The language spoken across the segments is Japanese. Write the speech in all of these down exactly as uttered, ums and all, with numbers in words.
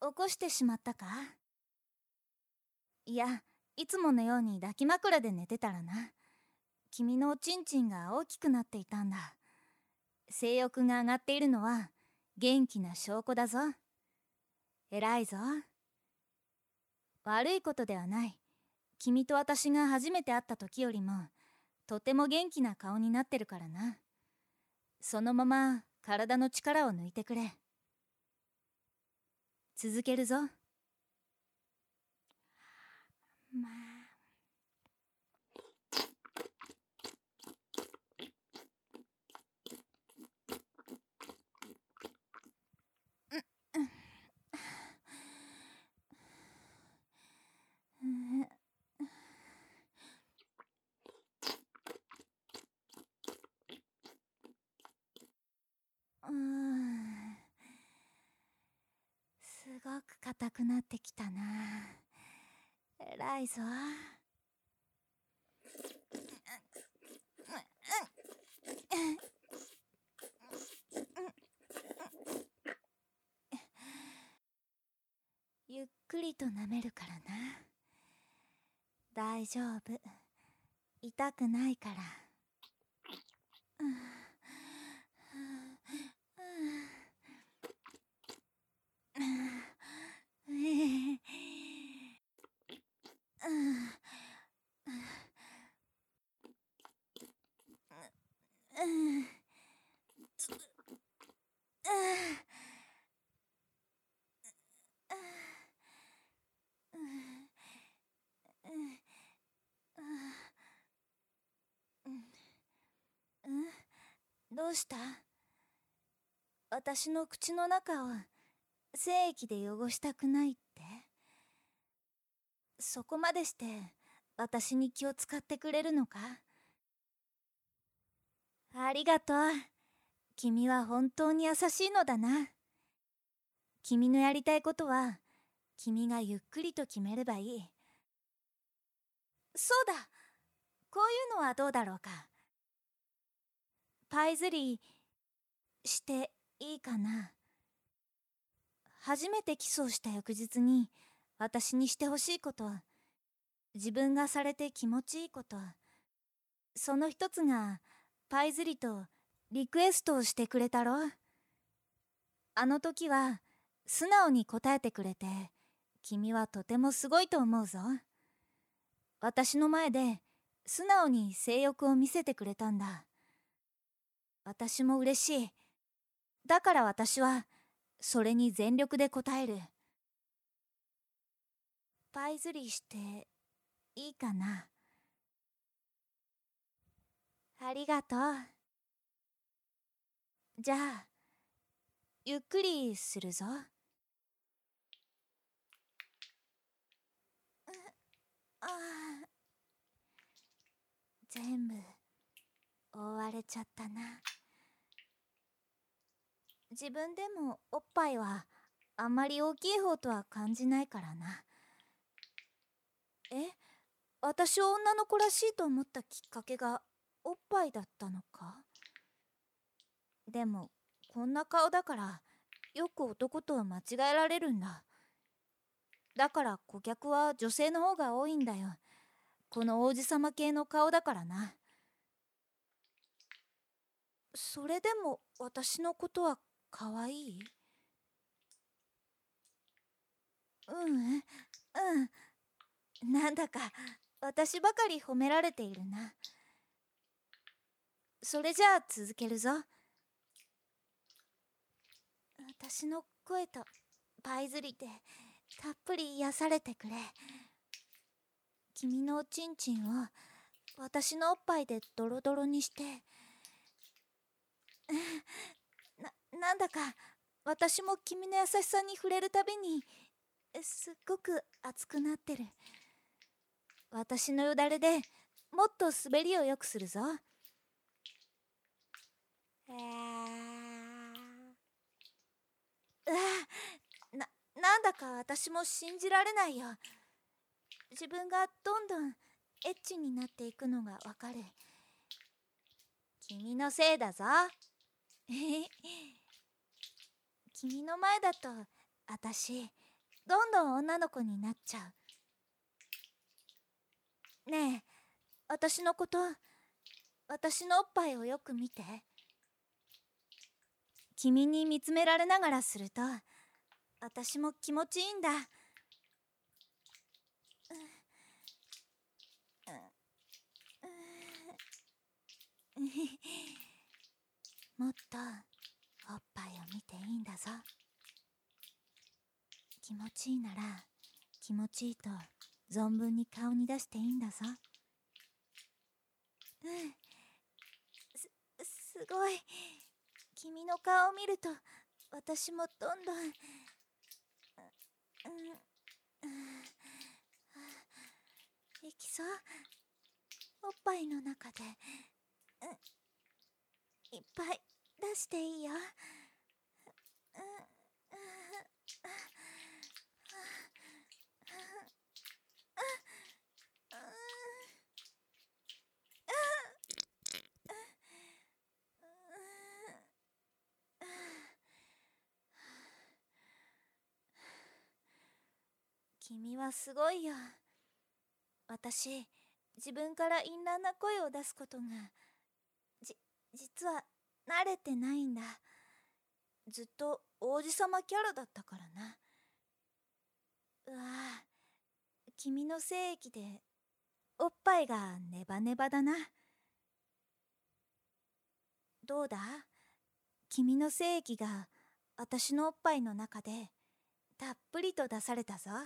起こしてしまったか？いや、いつものように抱き枕で寝てたらな。君のおちんちんが大きくなっていたんだ。性欲が上がっているのは元気な証拠だぞ。偉いぞ。悪いことではない。君と私が初めて会った時よりもとても元気な顔になってるからな。そのまま体の力を抜いてくれ。続けるぞ。まあ、うーん、すごく硬くなってきたな。偉いぞ。ゆっくりと舐めるからな。大丈夫。痛くないから。どうした？私の口の中を精液で汚したくないって？そこまでして私に気を使ってくれるのか？ありがとう。君は本当に優しいのだな。君のやりたいことは君がゆっくりと決めればいい。そうだ、こういうのはどうだろうか。パイズリーしていいかな。初めてキスをした翌日に私にしてほしいこと、自分がされて気持ちいいこと、その一つがパイズリとリクエストをしてくれたろ。あの時は素直に答えてくれて、君はとてもすごいと思うぞ。私の前で素直に性欲を見せてくれたんだ。私も嬉しい。だから私はそれに全力で応える。パイズリしていいかな。ありがとう。じゃあゆっくりするぞ。ああ、全部覆われちゃったな。自分でもおっぱいはあんまり大きい方とは感じないからな。え、私を女の子らしいと思ったきっかけがおっぱいだったのか？でもこんな顔だからよく男と間違えられるんだ。だから顧客は女性の方が多いんだよ。この王子様系の顔だからな。それでも私のことは可愛い？うん、うん。なんだか私ばかり褒められているな。それじゃあ続けるぞ。私の声とパイズリでたっぷり癒されてくれ。君のおちんちんを私のおっぱいでドロドロにしてな、なんだか私も君の優しさに触れるたびにすっごく熱くなってる。私のよだれでもっと滑りを良くするぞ。えー、うわ、な、なんだか私も信じられないよ。自分がどんどんエッチになっていくのがわかる。君のせいだぞ。君の前だと私どんどん女の子になっちゃう。ねえ、私のこと、私のおっぱいをよく見て。君に見つめられながらすると私も気持ちいいんだ。もっとおっぱいを見ていいんだぞ。気持ちいいなら気持ちいいと存分に顔に出していいんだぞ。うん、す、すごい。君の顔を見ると私もどんどん、うん、うん、いきそう。おっぱいの中で、うん、いっぱい出していいよ。うん、君はすごいよ。私、自分から淫乱な声を出すことが、じ、実は慣れてないんだ。ずっと王子様キャラだったからな。うわあ、君の精液でおっぱいがネバネバだな。どうだ？君の精液が私のおっぱいの中でたっぷりと出されたぞ。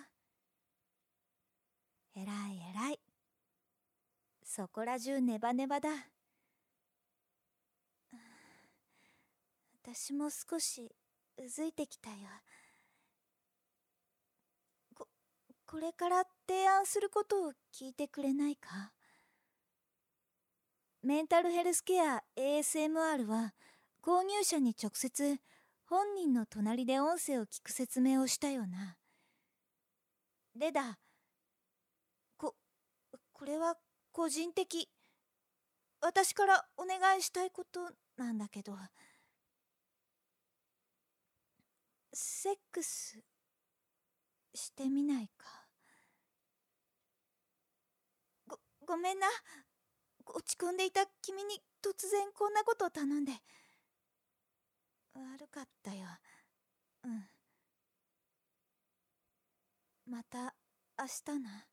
えらいえらい。そこら中ネバネバだ。私も少しうずいてきたよ。こ、これから提案することを聞いてくれないか？メンタルヘルスケア エーエスエムアール は購入者に直接本人の隣で音声を聞く説明をしたよな。でだ、こ、これは個人的。私からお願いしたいことなんだけど、セックスしてみないか？ご、ごめんな。落ち込んでいた君に突然こんなことを頼んで。悪かったよ。うん。また明日な。